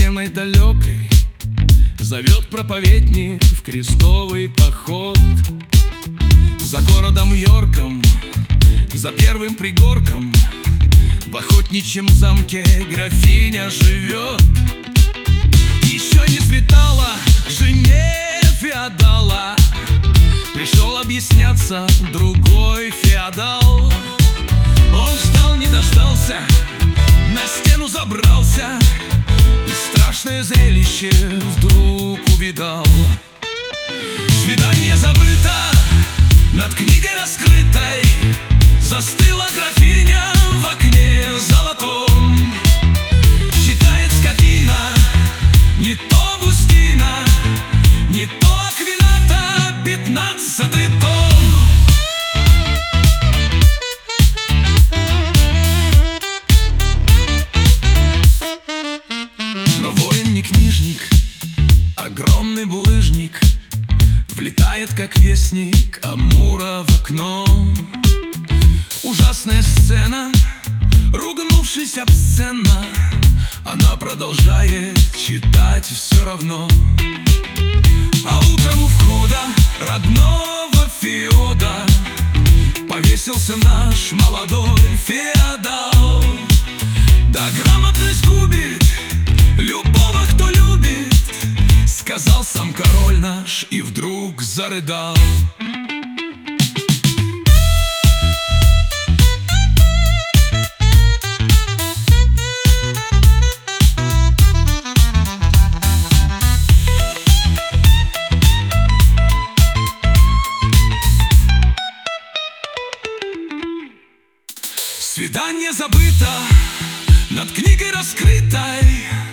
стеной далекой зовет проповедник в крестовый поход. За городом Йорком, за первым пригорком, в охотничьем замке графиня живет. Еще не светало жене феодала, пришел объясняться другой феодал. Он ждал, не дождался, на стену забрался и страшное зрелище вдруг увидал. Свидание забыто, над книгой раскрытой застыла графиня в окне золотом. Читает скотина, не то Августина, не то Аквината, 15-й том. Но воин не книжник, огромный булыжник, влетает, как вестник Амура в окно. Ужасная сцена, ругнувшись обсценно, она продолжает читать все равно. А утром у входа родного феода повесился наш молодой феодал. Да грамотность губит любого, кто любит, сказал сам король наш и вдруг зарыдал. Свидание забыто, над книгой раскрытой